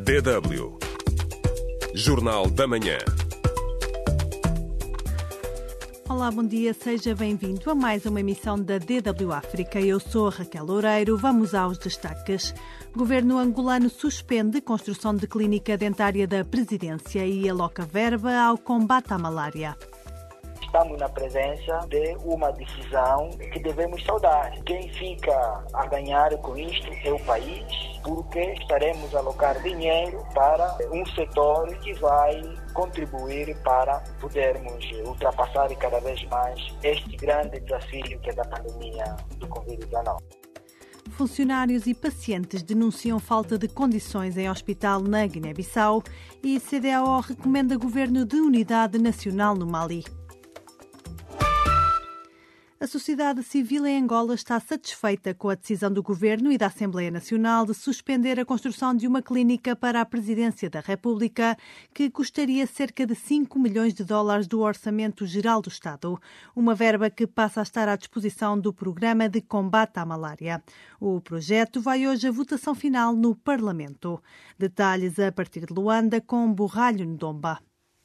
DW Jornal da Manhã. Olá, bom dia, seja bem-vindo a mais uma emissão da DW África. Eu sou a Raquel Loureiro. Vamos aos destaques. Governo angolano suspende construção de clínica dentária da presidência e aloca verba ao combate à malária. Estamos na presença de uma decisão que devemos saudar. Quem fica a ganhar com isto é o país, porque estaremos a alocar dinheiro para um setor que vai contribuir para podermos ultrapassar cada vez mais este grande desafio que é da pandemia do Covid-19. Funcionários e pacientes denunciam falta de condições em hospital na Guiné-Bissau e CDAO recomenda governo de unidade nacional no Mali. A sociedade civil em Angola está satisfeita com a decisão do Governo e da Assembleia Nacional de suspender a construção de uma clínica para a Presidência da República, que custaria cerca de 5 milhões de dólares do Orçamento Geral do Estado, uma verba que passa a estar à disposição do Programa de Combate à Malária. O projeto vai hoje à votação final no Parlamento. Detalhes a partir de Luanda com Borralho Ndomba.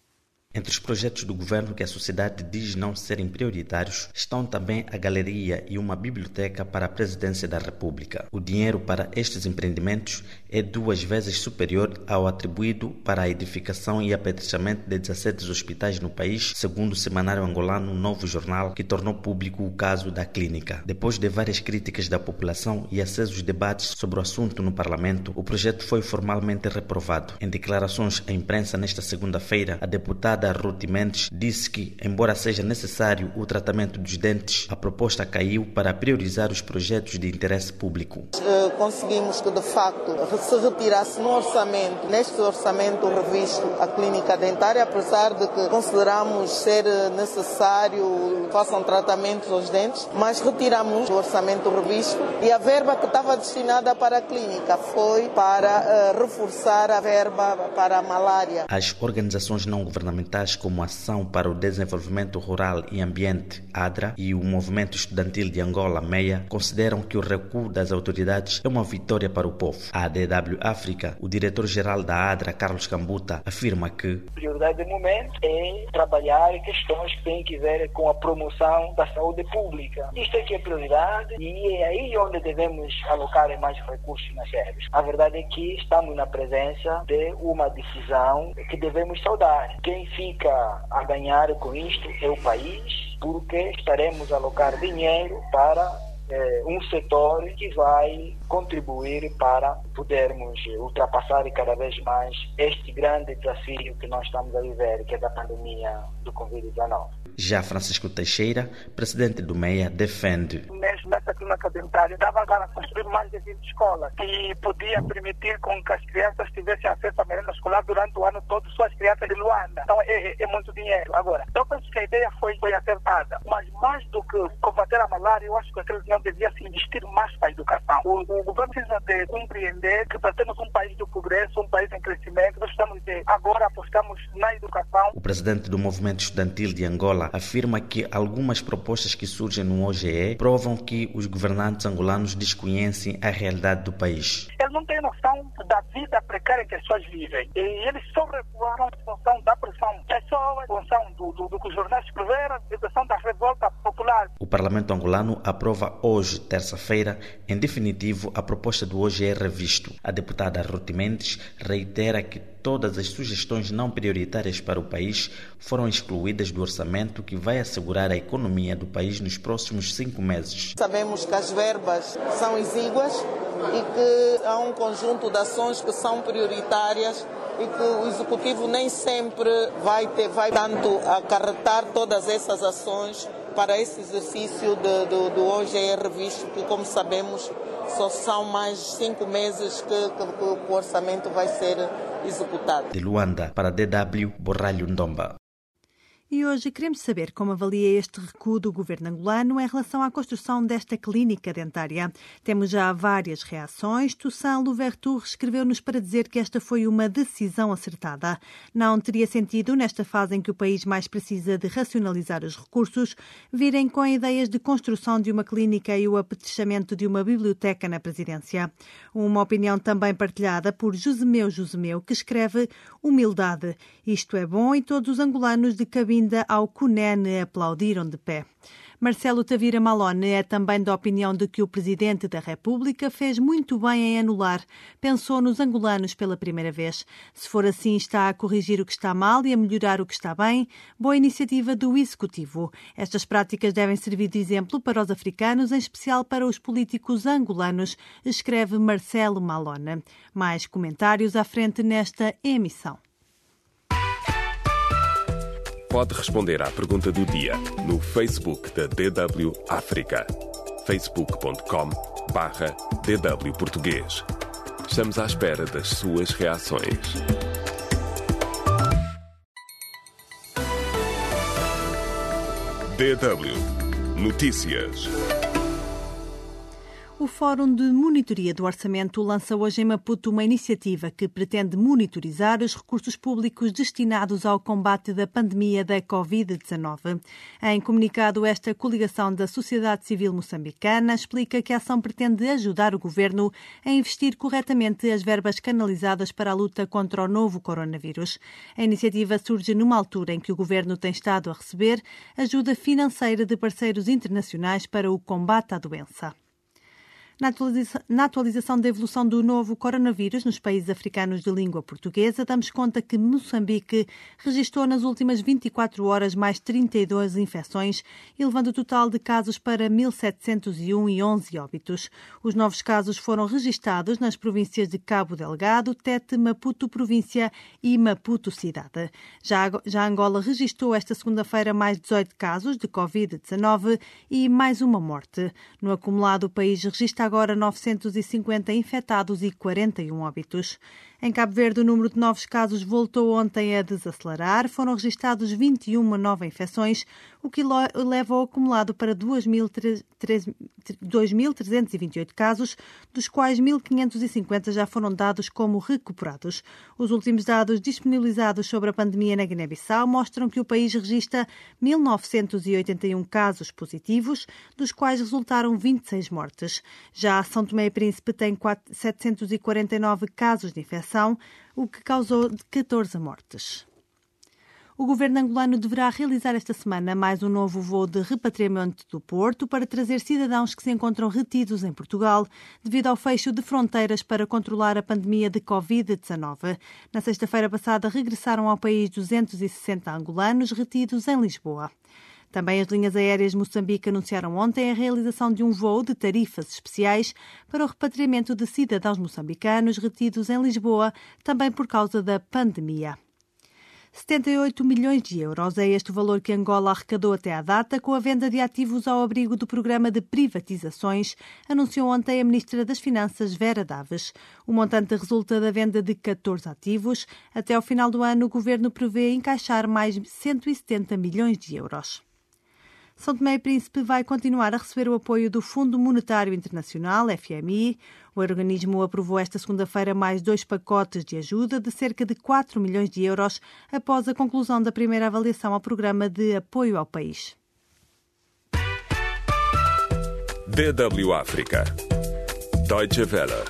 Entre os projetos do governo que a sociedade diz não serem prioritários estão também a galeria e uma biblioteca para a Presidência da República. O dinheiro para estes empreendimentos é 2 vezes superior ao atribuído para a edificação e apetrechamento de 17 hospitais no país, segundo o semanário angolano Novo Jornal, que tornou público o caso da clínica. Depois de várias críticas da população e acesos debates sobre o assunto no Parlamento, o projeto foi formalmente reprovado. Em declarações à imprensa nesta segunda-feira, a deputada Ruth Mendes disse que, embora seja necessário o tratamento dos dentes, a proposta caiu para priorizar os projetos de interesse público. Conseguimos que, de facto, se retirasse no orçamento, neste orçamento revisto, a clínica dentária, apesar de que consideramos ser necessário que façam tratamentos aos dentes, mas retiramos o orçamento revisto e a verba que estava destinada para a clínica foi para reforçar a verba para a malária. As organizações não governamentais como a Ação para o Desenvolvimento Rural e Ambiente, ADRA, e o Movimento Estudantil de Angola, MEA, consideram que o recuo das autoridades é uma vitória para o povo. A DW África, o diretor-geral da ADRA, Carlos Cambuta, afirma que a prioridade do momento é trabalhar questões que têm que ver com a promoção da saúde pública. Isto é que é prioridade e é aí onde devemos alocar mais recursos financeiros. A verdade é que estamos na presença de uma decisão que devemos saudar. Quem fica a ganhar com isto é o país, porque estaremos a alocar dinheiro para um setor que vai contribuir para podermos ultrapassar cada vez mais este grande desafio que nós estamos a viver, que é da pandemia do Covid-19. Já Francisco Teixeira, presidente do MEA, defende. Mesmo nessa clínica dentária, dava para construir mais de 20 escolas e podia permitir com que as crianças tivessem acesso à merenda escolar durante o ano todo, suas crianças de Luanda. Então é muito dinheiro. Agora, eu penso que a ideia foi acertada, mas mais do que combater a malária, eu acho que aquele dinheiro devia se investir mais para a educação. O governo precisa de compreender que para termos um país do progresso, um país em crescimento, nós precisamos de agora apostamos na educação. O presidente do Movimento Estudantil de Angola afirma que algumas propostas que surgem no OGE provam que os governantes angolanos desconhecem a realidade do país. Eles não têm noção da vida precária que as pessoas vivem. E eles só recuaram em função da pressão. É só em função do que os jornais escreveram, a pressão da revolta popular. O Parlamento angolano aprova hoje, terça-feira, em definitivo, a proposta do OGE revisto. A deputada Ruth Mendes reitera que todas as sugestões não prioritárias para o país foram excluídas do orçamento que vai assegurar a economia do país nos próximos 5 meses. Sabemos que as verbas são exíguas e que há um conjunto de ações que são prioritárias e que o Executivo nem sempre vai tanto acarretar todas essas ações para esse exercício do OGE revisto, que, como sabemos, só são mais 5 meses que o orçamento vai ser executado. De Luanda, para a DW, Borralho Ndomba. E hoje queremos saber como avalia este recuo do governo angolano em relação à construção desta clínica dentária. Temos já várias reações. Toussaint Louverture escreveu-nos para dizer que esta foi uma decisão acertada. Não teria sentido, nesta fase em que o país mais precisa de racionalizar os recursos, virem com ideias de construção de uma clínica e o apetrechamento de uma biblioteca na presidência. Uma opinião também partilhada por Josemeu, que escreve: humildade. Isto é bom e todos os angolanos de cabine ao CUNEN aplaudiram de pé. Marcelo Tavira Malone é também da opinião de que o Presidente da República fez muito bem em anular. Pensou nos angolanos pela primeira vez. Se for assim, está a corrigir o que está mal e a melhorar o que está bem. Boa iniciativa do Executivo. Estas práticas devem servir de exemplo para os africanos, em especial para os políticos angolanos, escreve Marcelo Malone. Mais comentários à frente nesta emissão. Pode responder à pergunta do dia no Facebook da DW África. facebook.com/DW Português. Estamos à espera das suas reações. DW Notícias. O Fórum de Monitoria do Orçamento lança hoje em Maputo uma iniciativa que pretende monitorizar os recursos públicos destinados ao combate da pandemia da Covid-19. Em comunicado, esta coligação da sociedade civil moçambicana explica que a ação pretende ajudar o governo a investir corretamente as verbas canalizadas para a luta contra o novo coronavírus. A iniciativa surge numa altura em que o governo tem estado a receber ajuda financeira de parceiros internacionais para o combate à doença. Na atualização da evolução do novo coronavírus nos países africanos de língua portuguesa, damos conta que Moçambique registrou nas últimas 24 horas mais 32 infecções, elevando o total de casos para 1.701 e 11 óbitos. Os novos casos foram registados nas províncias de Cabo Delgado, Tete, Maputo Província e Maputo Cidade. Já Angola registrou esta segunda-feira mais 18 casos de Covid-19 e mais uma morte. No acumulado, o país registra agora 950 infectados e 41 óbitos. Em Cabo Verde, o número de novos casos voltou ontem a desacelerar. Foram registados 21 novas infecções, o que leva o acumulado para 2.328 casos, dos quais 1.550 já foram dados como recuperados. Os últimos dados disponibilizados sobre a pandemia na Guiné-Bissau mostram que o país registra 1.981 casos positivos, dos quais resultaram 26 mortes. Já São Tomé e Príncipe tem 749 casos de infecção, o que causou 14 mortes. O governo angolano deverá realizar esta semana mais um novo voo de repatriamento do Porto para trazer cidadãos que se encontram retidos em Portugal devido ao fecho de fronteiras para controlar a pandemia de Covid-19. Na sexta-feira passada regressaram ao país 260 angolanos retidos em Lisboa. Também as linhas aéreas de Moçambique anunciaram ontem a realização de um voo de tarifas especiais para o repatriamento de cidadãos moçambicanos retidos em Lisboa, também por causa da pandemia. 78 milhões de euros é este o valor que Angola arrecadou até à data com a venda de ativos ao abrigo do programa de privatizações, anunciou ontem a Ministra das Finanças, Vera Daves. O montante resulta da venda de 14 ativos. Até ao final do ano, o Governo prevê encaixar mais 170 milhões de euros. São Tomé e Príncipe vai continuar a receber o apoio do Fundo Monetário Internacional, FMI. O organismo aprovou esta segunda-feira mais 2 pacotes de ajuda de cerca de 4 milhões de euros após a conclusão da primeira avaliação ao programa de apoio ao país. DW África. Deutsche Welle.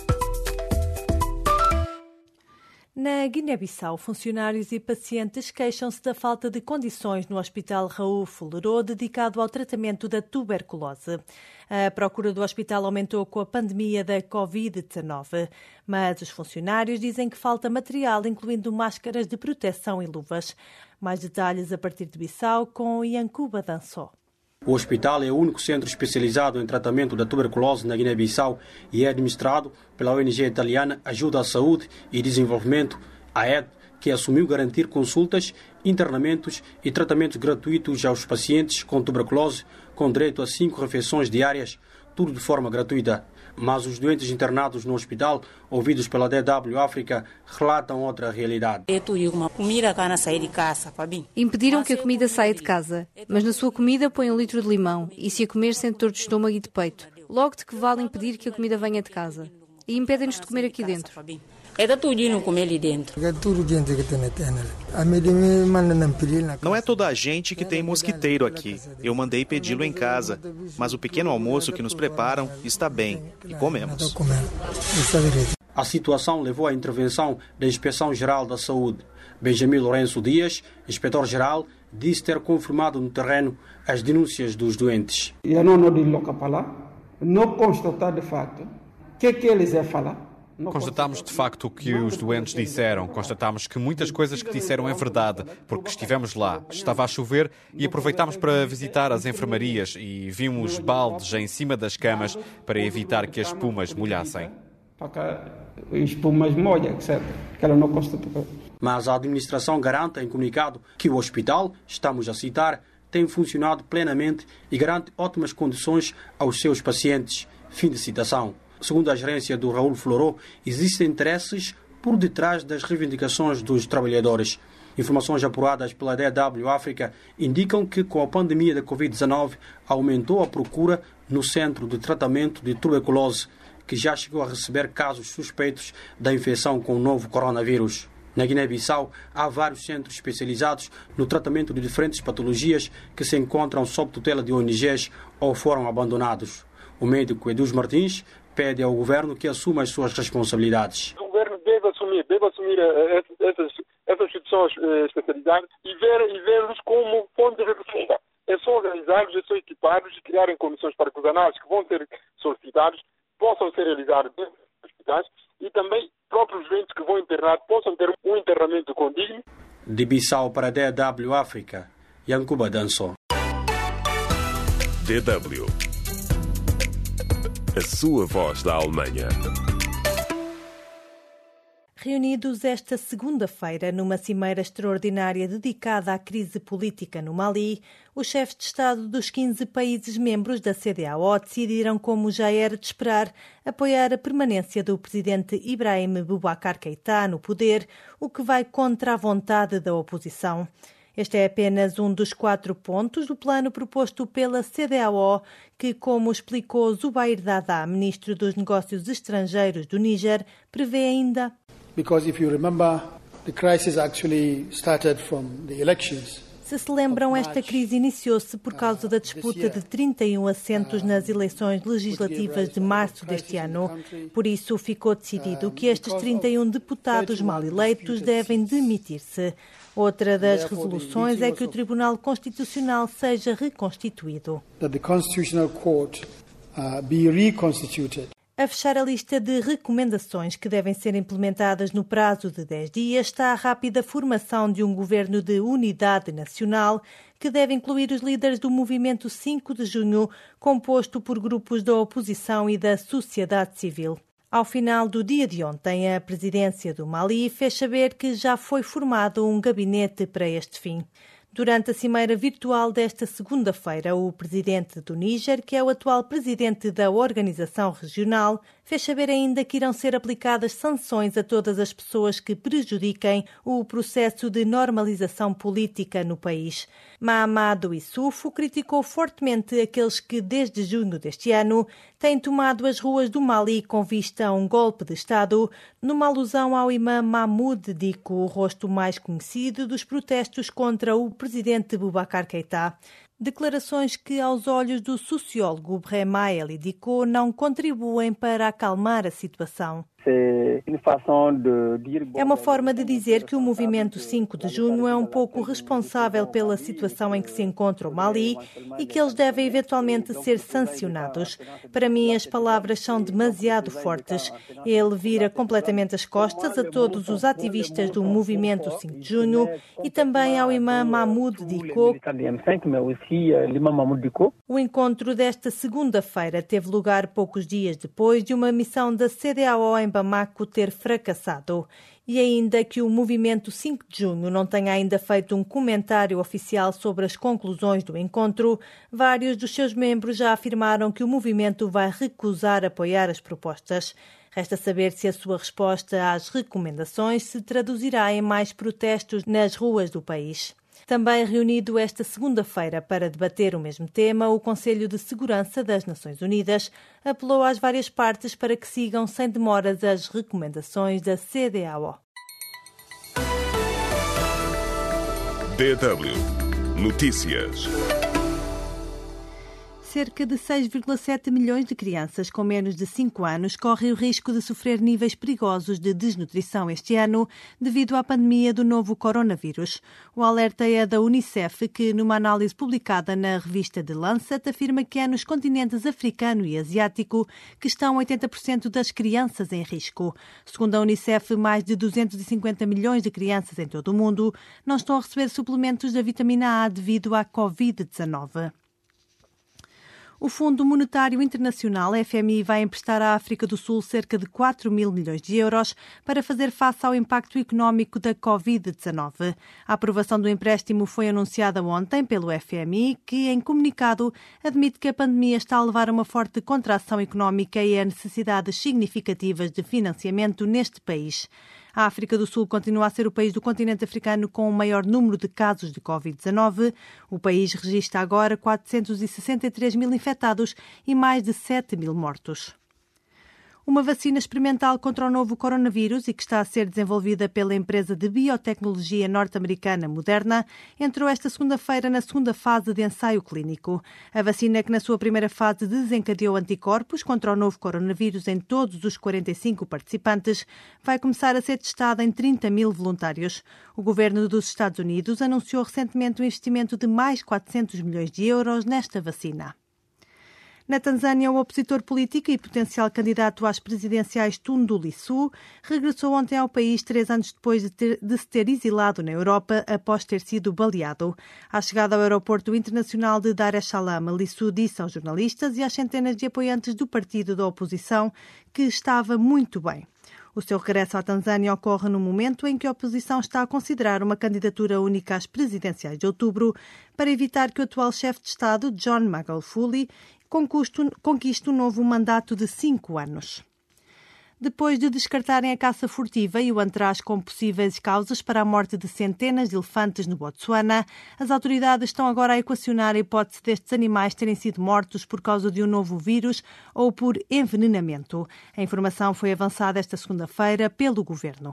Na Guiné-Bissau, funcionários e pacientes queixam-se da falta de condições no Hospital Raul Fulerô, dedicado ao tratamento da tuberculose. A procura do hospital aumentou com a pandemia da Covid-19, mas os funcionários dizem que falta material, incluindo máscaras de proteção e luvas. Mais detalhes a partir de Bissau com Yankuba Dançó. O hospital é o único centro especializado em tratamento da tuberculose na Guiné-Bissau e é administrado pela ONG italiana Ajuda à Saúde e Desenvolvimento, AED, que assumiu garantir consultas, internamentos e tratamentos gratuitos aos pacientes com tuberculose, com direito a 5 refeições diárias, tudo de forma gratuita. Mas os doentes internados no hospital, ouvidos pela DW África, relatam outra realidade. Impediram que a comida saia de casa, mas na sua comida põe 1 litro de limão e se a comer sente dor de estômago e de peito. Logo de que vale impedir que a comida venha de casa? E impedem-nos de comer aqui dentro. Não é toda a gente que tem mosquiteiro aqui. Eu mandei pedi-lo em casa, mas o pequeno almoço que nos preparam está bem e comemos. A situação levou à intervenção da Inspeção-Geral da Saúde. Benjamin Lourenço Dias, inspetor-geral, disse ter confirmado no terreno as denúncias dos doentes. Eu não constatar de fato o que eles iam falar. Constatamos de facto o que os doentes disseram. Constatamos que muitas coisas que disseram é verdade, porque estivemos lá. Estava a chover e aproveitámos para visitar as enfermarias e vimos baldes em cima das camas para evitar que as espumas molhassem. Mas a administração garante em comunicado que o hospital, estamos a citar, tem funcionado plenamente e garante ótimas condições aos seus pacientes. Fim de citação. Segundo a gerência do Raul Floró, existem interesses por detrás das reivindicações dos trabalhadores. Informações apuradas pela DW África indicam que com a pandemia da Covid-19 aumentou a procura no centro de tratamento de tuberculose, que já chegou a receber casos suspeitos da infecção com o novo coronavírus. Na Guiné-Bissau, há vários centros especializados no tratamento de diferentes patologias que se encontram sob tutela de ONGs ou foram abandonados. O médico Eduz Martins pede ao governo que assuma as suas responsabilidades. O governo deve assumir essas instituições especializadas e ver-los como fonte de referência. É só organizá-los, é só equipá-los e criarem condições para que os análises que vão ser solicitados possam ser realizados dentro dos hospitais e também próprios doentes que vão internar possam ter um internamento condigno. De Bissau para a DW África, Yankuba Danso. DW. A sua voz da Alemanha. Reunidos esta segunda-feira numa cimeira extraordinária dedicada à crise política no Mali, os chefes de Estado dos 15 países membros da CEDEAO decidiram, como já era de esperar, apoiar a permanência do presidente Ibrahim Boubacar Keïta no poder, o que vai contra a vontade da oposição. Este é apenas um dos 4 pontos do plano proposto pela CEDEAO, que, como explicou Zubair Dada, ministro dos Negócios Estrangeiros do Níger, prevê ainda. Because if you remember, the crisis actually started from the elections. Se se lembram, esta crise iniciou-se por causa da disputa de 31 assentos nas eleições legislativas de março deste ano. Por isso, ficou decidido que estes 31 deputados mal eleitos devem demitir-se. Outra das resoluções é que o Tribunal Constitucional seja reconstituído. That the Constitutional Court be reconstituted. A fechar a lista de recomendações que devem ser implementadas no prazo de 10 dias está a rápida formação de um governo de unidade nacional que deve incluir os líderes do movimento 5 de junho, composto por grupos da oposição e da sociedade civil. Ao final do dia de ontem, a presidência do Mali fez saber que já foi formado um gabinete para este fim. Durante a cimeira virtual desta segunda-feira, o presidente do Níger, que é o atual presidente da organização regional, fez saber ainda que irão ser aplicadas sanções a todas as pessoas que prejudiquem o processo de normalização política no país. Mahamadou Issoufou criticou fortemente aqueles que, desde junho deste ano, têm tomado as ruas do Mali com vista a um golpe de Estado, numa alusão ao imã Mahmoud Dicko, o rosto mais conhecido dos protestos contra o presidente Boubacar Keïta. Declarações que, aos olhos do sociólogo Brema Eli Dicko, não contribuem para acalmar a situação. É uma forma de dizer que o movimento 5 de junho é um pouco responsável pela situação em que se encontra o Mali e que eles devem eventualmente ser sancionados. Para mim, as palavras são demasiado fortes. Ele vira completamente as costas a todos os ativistas do movimento 5 de junho e também ao imã Mahmoud Dicko. O encontro desta segunda-feira teve lugar poucos dias depois de uma missão da CEDEAO em Bamako ter fracassado. E ainda que o Movimento 5 de Junho não tenha ainda feito um comentário oficial sobre as conclusões do encontro, vários dos seus membros já afirmaram que o movimento vai recusar apoiar as propostas. Resta saber se a sua resposta às recomendações se traduzirá em mais protestos nas ruas do país. Também reunido esta segunda-feira para debater o mesmo tema, o Conselho de Segurança das Nações Unidas apelou às várias partes para que sigam sem demoras as recomendações da CEDEAO. DW Notícias. Cerca de 6,7 milhões de crianças com menos de 5 anos correm o risco de sofrer níveis perigosos de desnutrição este ano devido à pandemia do novo coronavírus. O alerta é da Unicef, que, numa análise publicada na revista The Lancet, afirma que é nos continentes africano e asiático que estão 80% das crianças em risco. Segundo a Unicef, mais de 250 milhões de crianças em todo o mundo não estão a receber suplementos da vitamina A devido à Covid-19. O Fundo Monetário Internacional, FMI, vai emprestar à África do Sul cerca de 4 mil milhões de euros para fazer face ao impacto económico da Covid-19. A aprovação do empréstimo foi anunciada ontem pelo FMI, que, em comunicado, admite que a pandemia está a levar a uma forte contração económica e a necessidades significativas de financiamento neste país. A África do Sul continua a ser o país do continente africano com o maior número de casos de Covid-19. O país registra agora 463 mil infectados e mais de 7 mil mortos. Uma vacina experimental contra o novo coronavírus e que está a ser desenvolvida pela empresa de biotecnologia norte-americana Moderna entrou esta segunda-feira na segunda fase de ensaio clínico. A vacina, que na sua primeira fase desencadeou anticorpos contra o novo coronavírus em todos os 45 participantes, vai começar a ser testada em 30 mil voluntários. O governo dos Estados Unidos anunciou recentemente um investimento de mais 400 milhões de euros nesta vacina. Na Tanzânia, o opositor político e potencial candidato às presidenciais Tundu Lissu regressou ontem ao país 3 anos depois de se ter exilado na Europa após ter sido baleado. À chegada ao aeroporto internacional de Dar es Salaam, Lissu disse aos jornalistas e às centenas de apoiantes do partido da oposição que estava muito bem. O seu regresso à Tanzânia ocorre no momento em que a oposição está a considerar uma candidatura única às presidenciais de outubro para evitar que o atual chefe de Estado, John Magufuli, conquiste um novo mandato de 5 anos. Depois de descartarem a caça furtiva e o atrás como possíveis causas para a morte de centenas de elefantes no Botsuana, as autoridades estão agora a equacionar a hipótese destes animais terem sido mortos por causa de um novo vírus ou por envenenamento. A informação foi avançada esta segunda-feira pelo governo.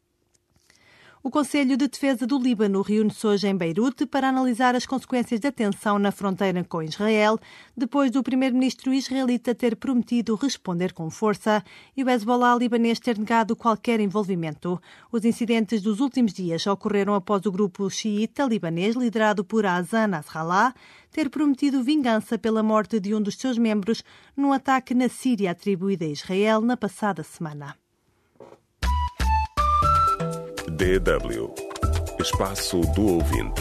O Conselho de Defesa do Líbano reúne-se hoje em Beirute para analisar as consequências da tensão na fronteira com Israel, depois do primeiro-ministro israelita ter prometido responder com força e o Hezbollah libanês ter negado qualquer envolvimento. Os incidentes dos últimos dias ocorreram após o grupo xiita libanês, liderado por Hassan Nasrallah, ter prometido vingança pela morte de um dos seus membros num ataque na Síria atribuído a Israel na passada semana. DW Espaço do Ouvinte.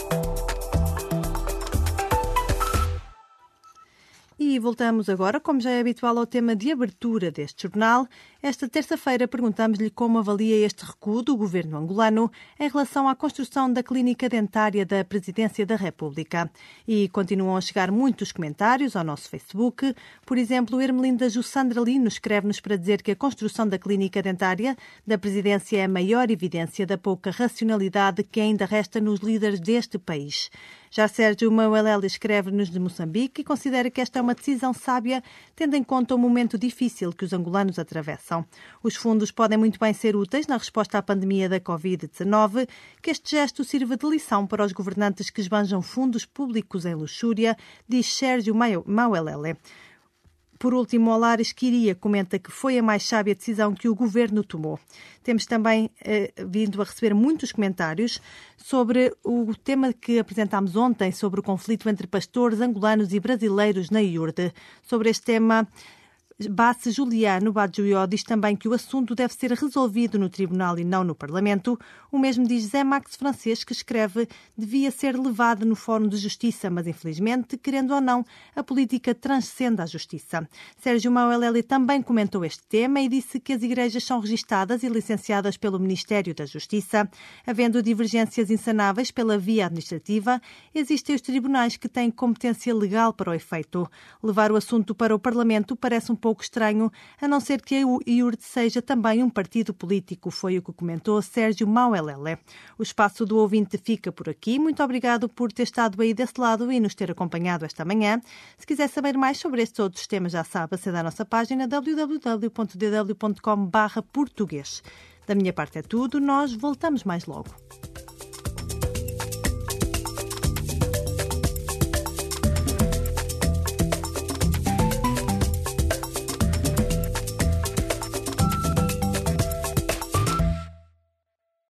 E voltamos agora, como já é habitual, ao tema de abertura deste jornal. Esta terça-feira perguntamos-lhe como avalia este recuo do governo angolano em relação à construção da clínica dentária da Presidência da República. E continuam a chegar muitos comentários ao nosso Facebook. Por exemplo, Ermelinda Jussandra Lino escreve-nos para dizer que a construção da clínica dentária da Presidência é a maior evidência da pouca racionalidade que ainda resta nos líderes deste país. Já Sérgio Mauelel escreve-nos de Moçambique e considera que esta é uma decisão sábia, tendo em conta o momento difícil que os angolanos atravessam. Os fundos podem muito bem ser úteis na resposta à pandemia da Covid-19, que este gesto sirva de lição para os governantes que esbanjam fundos públicos em luxúria, diz Sérgio Mauelele. Por último, Olares Quiria comenta que foi a mais sábia decisão que o governo tomou. Temos também vindo a receber muitos comentários sobre o tema que apresentámos ontem, sobre o conflito entre pastores angolanos e brasileiros na Iurde. Sobre este tema, Basse Juliano Badjoió diz também que o assunto deve ser resolvido no Tribunal e não no Parlamento. O mesmo diz Zé Max Francês, que escreve: devia ser levado no Fórum de Justiça, mas infelizmente, querendo ou não, a política transcende a justiça. Sérgio Mauelele também comentou este tema e disse que as igrejas são registadas e licenciadas pelo Ministério da Justiça. Havendo divergências insanáveis pela via administrativa, existem os tribunais que têm competência legal para o efeito. Levar o assunto para o Parlamento parece um pouco estranho, a não ser que a IURD seja também um partido político, foi o que comentou Sérgio Mauelele. O espaço do ouvinte fica por aqui. Muito obrigado por ter estado aí desse lado e nos ter acompanhado esta manhã. Se quiser saber mais sobre estes outros temas, já sabe, acede à nossa página www.dw.com/português. Da minha parte é tudo, nós voltamos mais logo.